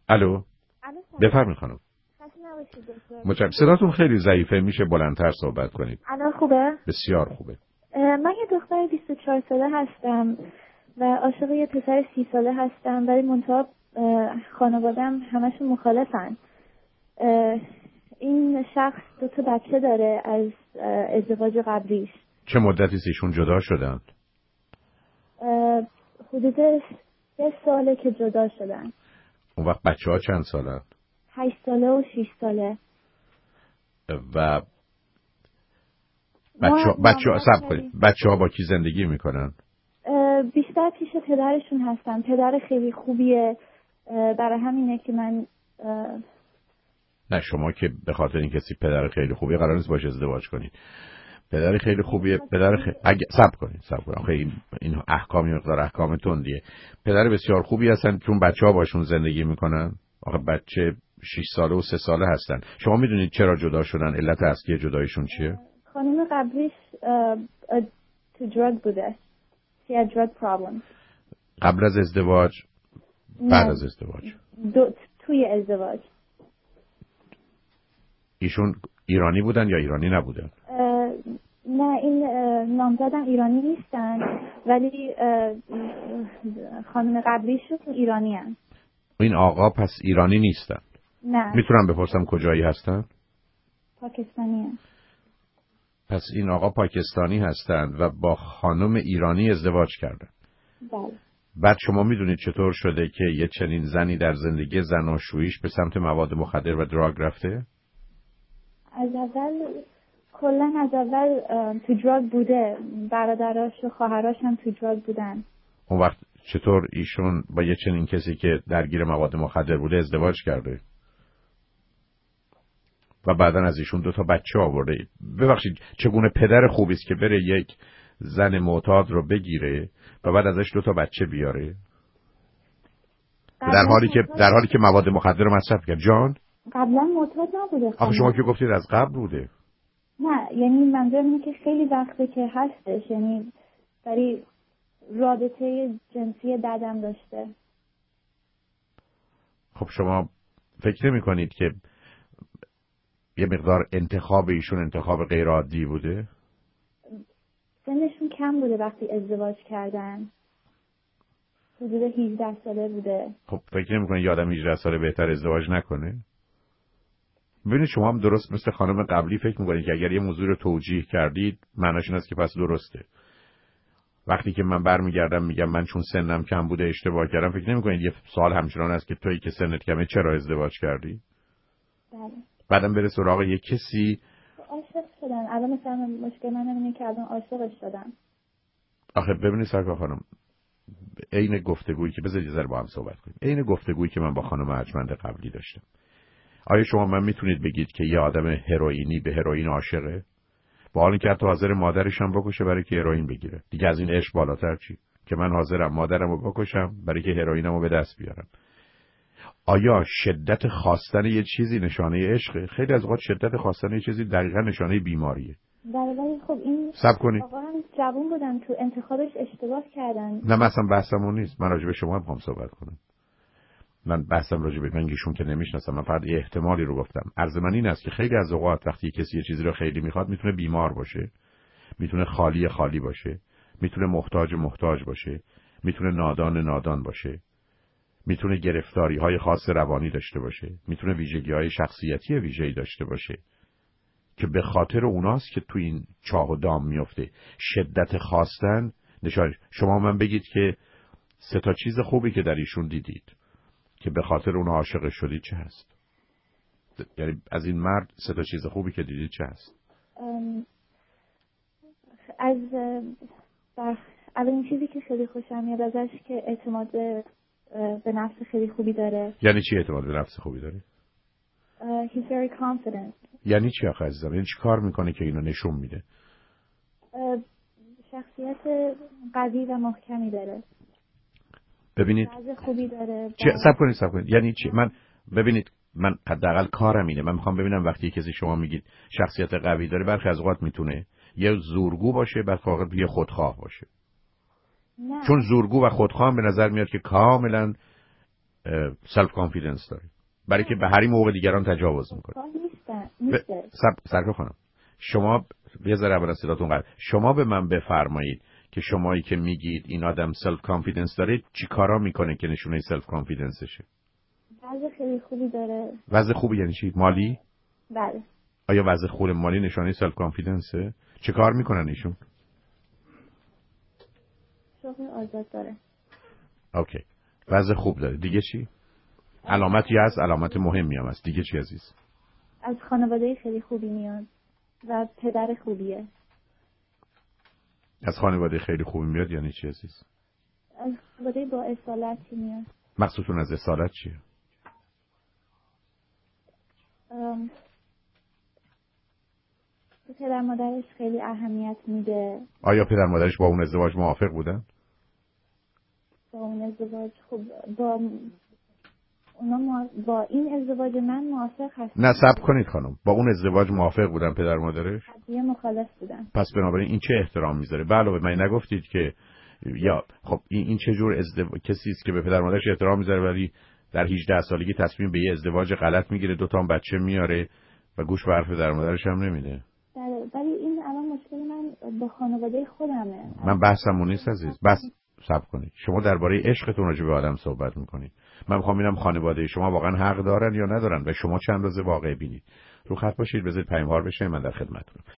الو. بفرمایید خانم. متشکرم. صداتون خیلی ضعیفه، میشه بلندتر صحبت کنید؟ الان خوبه؟ بسیار خوبه. من یه دختر 24 ساله هستم و عاشق یه پسر 30 ساله هستم، ولی منتها خانواده‌ام همشون مخالفن. این شخص 2 بچه داره از ازدواج قبلیش. چه مدتی ایشون جدا شدن؟ حدود 3 ساله که جدا شدن. اون وقت بچه‌ها چند سالن؟ 8 ساله و 6 ساله. و بچه‌ها با کی زندگی میکنن؟ بیشتر پیش پدرشون هستن. پدر خیلی خوبیه، برای همینه که من نه شما که به خاطر این کسی پدر خیلی خوبیه قرار نیست باش ازدواج کنید. پدر خیلی خوبیه، اگه صبر کنید خیلی این احکام تندیه. پدر بسیار خوبی هستن چون بچه‌ها باشون زندگی میکنن. آخه بچه 6 ساله و 3 ساله هستن. شما میدونید چرا جدا شدن؟ علت اصلی جداییشون چیه؟ خانم قبلیش تو دراگ بوده. She had drug problems. قبل از ازدواج؟ بعد از ازدواج؟ توی ازدواج. ایشون ایرانی بودن یا ایرانی نبودن؟ نه این نامزدم ایرانی نیستن، ولی خانم قبلیشون ایرانی هستن. این آقا پس ایرانی نیستن؟ نه. میتونم بپرسم کجایی هستن؟ پاکستانی هستن. پس این آقا پاکستانی هستند و با خانم ایرانی ازدواج کردن. بله. بعد شما میدونید چطور شده که یه چنین زنی در زندگی زناشوییش به سمت مواد مخدر و دراگ رفته؟ کلا از اول تو دراگ بوده. برادراش و خواهراش هم تو دراگ بودن. اون وقت چطور ایشون با یه چنین کسی که درگیر مواد مخدر بوده ازدواج کرده؟ و بعدن از ایشون 2 بچه آورده. ببخشید چگونه پدر خوبی است که بره یک زن معتاد رو بگیره و بعد ازش 2 بچه بیاره در حالی که مواد مخدر رو مصرف کرد؟ جان قبلا معتاد نبوده. آخه شما که گفتید از قبل بوده. نه یعنی منظورم اینه که خیلی وقته که هستش، یعنی برای رابطه جنسی دادم داشته. خب شما فکر نمی کنید که یه مقدار انتخاب ایشون انتخاب غیر عادی بوده؟ سنشون کم بوده وقتی ازدواج کردن. حدود 18 ساله بوده. خب فکر نمی کنید یه آدم 18 ساله بهتر ازدواج نکنه؟ ببینید شما هم درست مثل خانم قبلی فکر می‌کنید که اگر یه موضوع رو توجیه کردید معناش این است که پس درسته. وقتی که من برمیگردم میگم من چون سنم کم بوده اشتباه کردم، فکر نمی‌کنید یه سوال همچنان است که تویی که سنت کمه چرا ازدواج کردی؟ بله. بعدم بره سراغ یه کسی عاشق شدن. الان مثلا مشکل من اینه که الان عاشقش شدم. آخه ببینید سرکار خانم، عین گفتگویی که بذارید یه ذره با هم صحبت کنیم. عین گفتگویی که من با خانم ارجمند قبلی داشتم. آیا شما من میتونید بگید که یه آدم هروئینی به هروئین عاشقه؟ با حالی که حتی حاضر مادرش هم بکشه برای که هروئین بگیره. دیگه از این عشق بالاتر چی؟ که من حاضرم مادرمو بکشم برای که هروئینمو به دست بیارم. آیا شدت خواستن یه چیزی نشانه عشقه؟ خیلی از اوقات شدت خواستن یه چیزی دقیقاً نشانه بیماریه. ولی خب این صبر کنید. آقا هم جوون بودن تو انتخابش اشتباه کردن. نه مثلا بحثمون نیست. من راجع به شما هم صحبت کنم. من بحثم راجع به منگیشون که نمیشناسم. من فقط یه احتمالی رو گفتم. عرض من این است که خیلی از اوقات وقتی کسی یه چیزی رو خیلی میخواد میتونه بیمار باشه، میتونه خالی باشه، میتونه محتاج باشه، میتونه نادان باشه، میتونه گرفتاری‌های خاص روانی داشته باشه، میتونه ویژگی‌های شخصیتی ویژه‌ای داشته باشه که به خاطر اوناست که تو این چاه و دام میفته. شدت خواستن نشان. شما من بگید که 3 چیز خوبی که در ایشون دیدید که به خاطر اون عاشق شدید چه هست؟ یعنی از این مرد 3 چیز خوبی که دیدید چه هست؟ از اولین چیزی که خیلی خوشم میاد ازش که اعتماد به نفس خیلی خوبی داره. یعنی چی اعتماد به نفس خوبی داره؟ He's very confident. یعنی چی آخه عزیزم؟ یعنی چی کار میکنه که اینو نشون میده؟ شخصیت قوی و محکمی داره. ببینید خوبی داره. صبر کنید. یعنی چی؟ ببینید من حداقل کارم اینه. من میخوام ببینم وقتی کسی شما میگید شخصیت قوی داره، برخی از اوقات میتونه یه زورگو باشه، بعد فقط یه خودخواه باشه. نه. چون زورگو و خودخواه به نظر میاد که کاملا سلف کانفیدنس دارید، برای که به هر موقع دیگران تجاوز میکنه. نیسته. سرکار خانم، شما یه ذره اول صداتون قطع. شما به من بفرمایید که شمایی که میگید این آدم سلف کانفیدنس داره چی کارا میکنه که نشونه سلف کانفیدنسشه؟ وضع خیلی خوبی داره. وضع خوبی یعنی چی؟ مالی؟ بله. آیا وضع خوب مالی نشانه سلف کانفیدنسه؟ چه کار میکنن ایشون؟ شغل آزاد داره. اوکی. وضع خوب داره. دیگه چی؟ علامتی هست، علامت مهمی هم هست. دیگه چی عزیز؟ از خانواده خیلی خوبی میاد و پدر خوبیه. از خانواده خیلی خوبی میاد یعنی چی عزیز؟ از خانواده با اصالتی میاد. مقصودتون از اصالت چیه؟ پدر مادرش خیلی اهمیت میده. آیا پدر مادرش با اون ازدواج موافق بودن؟ با اون ازدواج خب با اونا با این ازدواج من موافق هستن. نه صبر کنید خانم، با اون ازدواج موافق بودن پدر مادرش؟ قضیه مخالف بودن. پس بنابراین این چه احترام میذاره؟ به علاوه من نگفتید که یا خب این چه جور کسی است که به پدر مادرش احترام میذاره ولی در 18 سالگی تصمیم به یه ازدواج غلط میگیره، 2 تا بچه میاره و گوش به حرف پدر مادرش هم نمیده؟ ولی این الان مشکل من با خانواده خودمه. من بحثم اون نیست عزیز. بس صبر کنید. شما درباره عشقتون راجع به آدم صحبت میکنید. من میخوام ببینم خانواده شما واقعا حق دارن یا ندارن و شما چند روز واقع بینید. رو خط باشید، بذارید پیاموار بشه، من در خدمتتونم.